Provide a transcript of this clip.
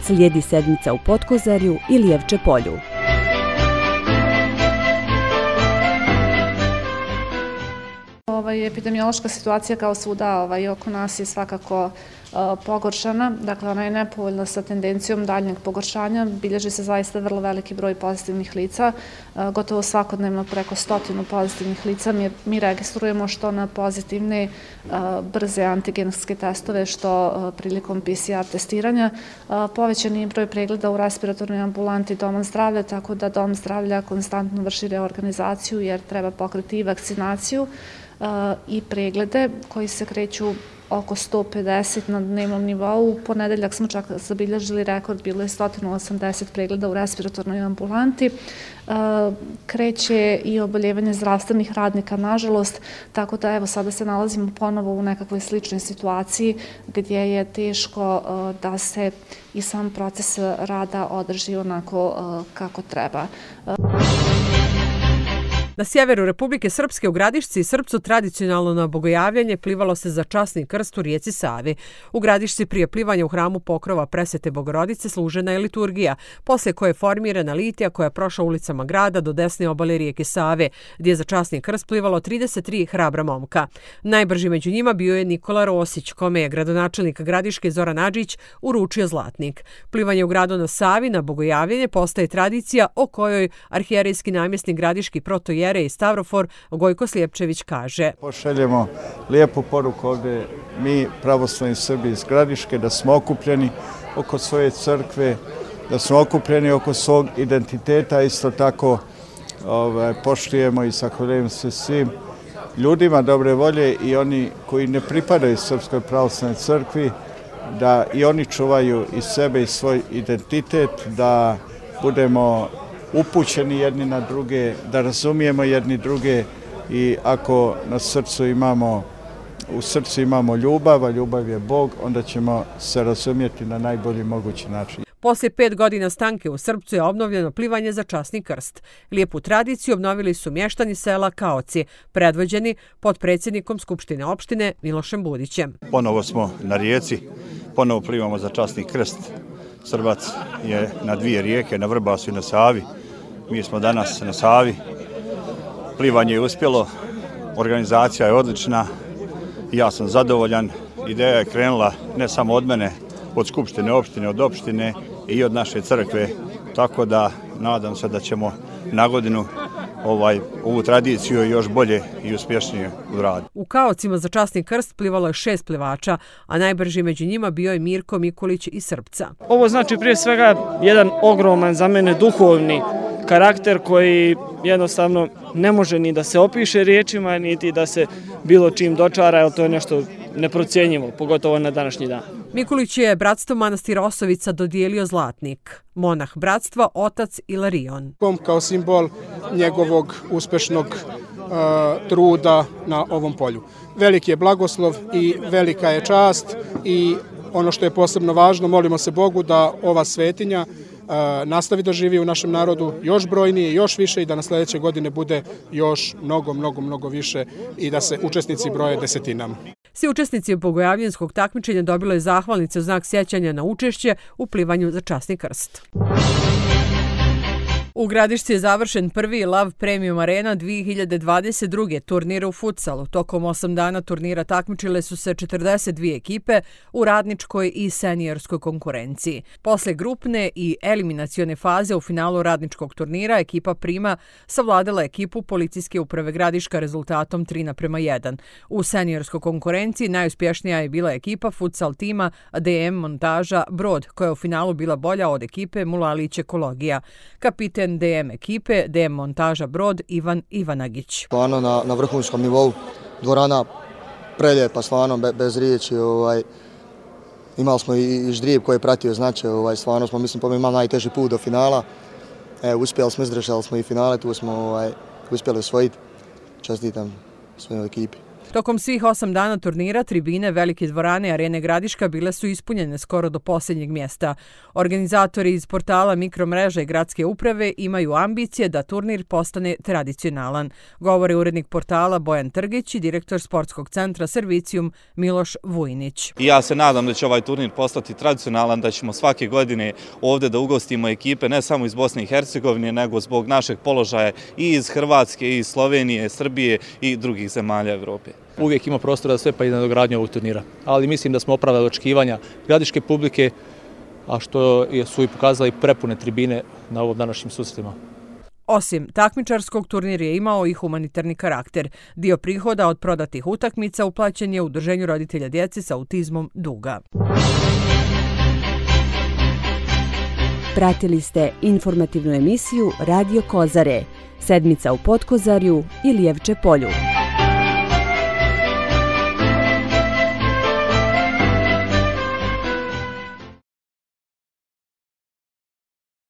slijedi sedmica u Potkozarju i Lijevče polju. Epidemiološka situacija kao svuda i oko nas je svakako pogoršana. Dakle, ona je nepovoljna sa tendencijom daljnjeg pogoršanja. Bilježi se zaista vrlo veliki broj pozitivnih lica. Gotovo svakodnevno preko 100 pozitivnih lica mi registrujemo što na pozitivne brze antigenske testove, što prilikom PCR testiranja. Povećan je broj pregleda u respiratornoj ambulanti Doma zdravlja, tako da Dom zdravlja konstantno vrši reorganizaciju jer treba pokriti i vakcinaciju i preglede koji se kreću oko 150 na dnevnom nivou. U ponedeljak smo čak zabilježili rekord, bilo je 180 pregleda u respiratornoj ambulanti. Kreće i oboljevanje zdravstvenih radnika, nažalost, tako da evo sada se nalazimo ponovo u nekakvoj sličnoj situaciji gdje je teško da se i sam proces rada održi onako kako treba. Na sjeveru Republike Srpske u Gradišci i Srpcu tradicionalno na bogojavljanje plivalo se za časni krst u rijeci Savi. U Gradišci prije plivanja u hramu Pokrova Presvete Bogorodice služena je liturgija, poslije koje je formirana litija koja je prošla ulicama grada do desne obale rijeke Save, gdje je za časni krst plivalo 33 hrabra momka. Najbrži među njima bio je Nikola Rosić, kome je gradonačelnik Gradiške Zoran Adžić uručio zlatnik. Plivanje u gradu na Savi na bogojavljanje postaje tradicija o kojoj arhijerejski namjesnik gradiški protojerej i Stavrofor Gojko Slijepčević kaže. Pošaljemo lijepu poruku ovdje mi pravoslavni Srbi iz Gradiške da smo okupljeni oko svoje crkve, da smo okupljeni oko svog identiteta, isto tako poštujemo i zahvaljujemo se svim ljudima dobre volje i oni koji ne pripadaju Srpskoj pravoslavnoj crkvi, da i oni čuvaju i sebe i svoj identitet, da budemo upućeni jedni na druge, da razumijemo jedni druge i ako u srcu imamo ljubav, a ljubav je Bog, onda ćemo se razumjeti na najbolji mogući način. Poslije 5 godina stanke u Srpcu je obnovljeno plivanje za časni krst. Lijepu tradiciju obnovili su mještani sela Kaoci, predvođeni potpredsjednikom Skupštine opštine Milošem Budićem. Ponovo smo na rijeci, ponovo plivamo za časni krst. Srbac je na dvije rijeke, na Vrbasu i na Savi. Mi smo danas na Savi. Plivanje je uspjelo, organizacija je odlična i ja sam zadovoljan. Ideja je krenula ne samo od mene, od Skupštine opštine, od opštine i od naše crkve. Tako da nadam se da ćemo na godinu ovu tradiciju još bolje i uspješnije uraditi. U Kaocima za časni krst plivalo je 6 plivača, a najbrži među njima bio je Mirko Mikulić iz Srpca. Ovo znači prije svega jedan ogroman za mene duhovni karakter koji jednostavno ne može ni da se opiše riječima, niti da se bilo čim dočara, jer to je nešto neprocjenjivo, pogotovo na današnji dan. Mikulić je bratstvo manastira Osovica dodijelio zlatnik. Monah bratstva, otac Ilarion. Kao simbol njegovog uspešnog truda na ovom polju. Veliki je blagoslov i velika je čast i ono što je posebno važno, molimo se Bogu da ova svetinja nastavi da živi u našem narodu još brojnije, još više i da na sljedeće godine bude još mnogo više i da se učesnici broje desetinama. Svi učesnici bogojavljanskog takmičenja dobilo je zahvalnice u znak sjećanja na učešće u plivanju za časni krst. U Gradišci je završen prvi Lav Premium Arena 2022. turnir u futsalu. Tokom 8 dana turnira takmičile su se 42 ekipe u radničkoj i seniorskoj konkurenciji. Posle grupne i eliminacione faze u finalu radničkog turnira ekipa Prima savladala ekipu Policijske uprave Gradiška rezultatom 3:1. U seniorskoj konkurenciji najuspješnija je bila ekipa futsal tima DM Montaža Brod, koja je u finalu bila bolja od ekipe Mulalić Ekologija. Kapiten DM ekipe, DM Montaža Brod, Ivan Ivanagić. Stvarno na vrhunskom nivou, dvorana preljepa, stvarno bez riječi. Imali smo i ždrijeb koji je pratio značaj, stvarno smo, mislim, imali najteži put do finala. Uspjeli smo, izdržali smo i finale, tu smo uspjeli osvojiti. Čestitam svojoj ekipi. Tokom svih 8 dana turnira, tribine Velike dvorane Arene Gradiška bile su ispunjene skoro do posljednjeg mjesta. Organizatori iz portala Mikromreža i Gradske uprave imaju ambicije da turnir postane tradicionalan, govori urednik portala Bojan Trgić i direktor sportskog centra Servicium Miloš Vujnić. Ja se nadam da će ovaj turnir postati tradicionalan, da ćemo svake godine ovdje da ugostimo ekipe ne samo iz Bosne i Hercegovine, nego zbog našeg položaja i iz Hrvatske, i iz Slovenije, Srbije i drugih zemalja Evrope. Uvijek ima prostora za sve pa i na dogradnju ovog turnira, ali mislim da smo opravdali očekivanja gradiške publike, a što su i pokazali prepune tribine na ovom današnjim susretima. Osim takmičarskog, turnir je imao i humanitarni karakter. Dio prihoda od prodatih utakmica uplaćen je Udruženju roditelja djece sa autizmom Duga. Pratili ste informativnu emisiju Radio Kozare, Sedmica u Potkozarju i Lijevče polju.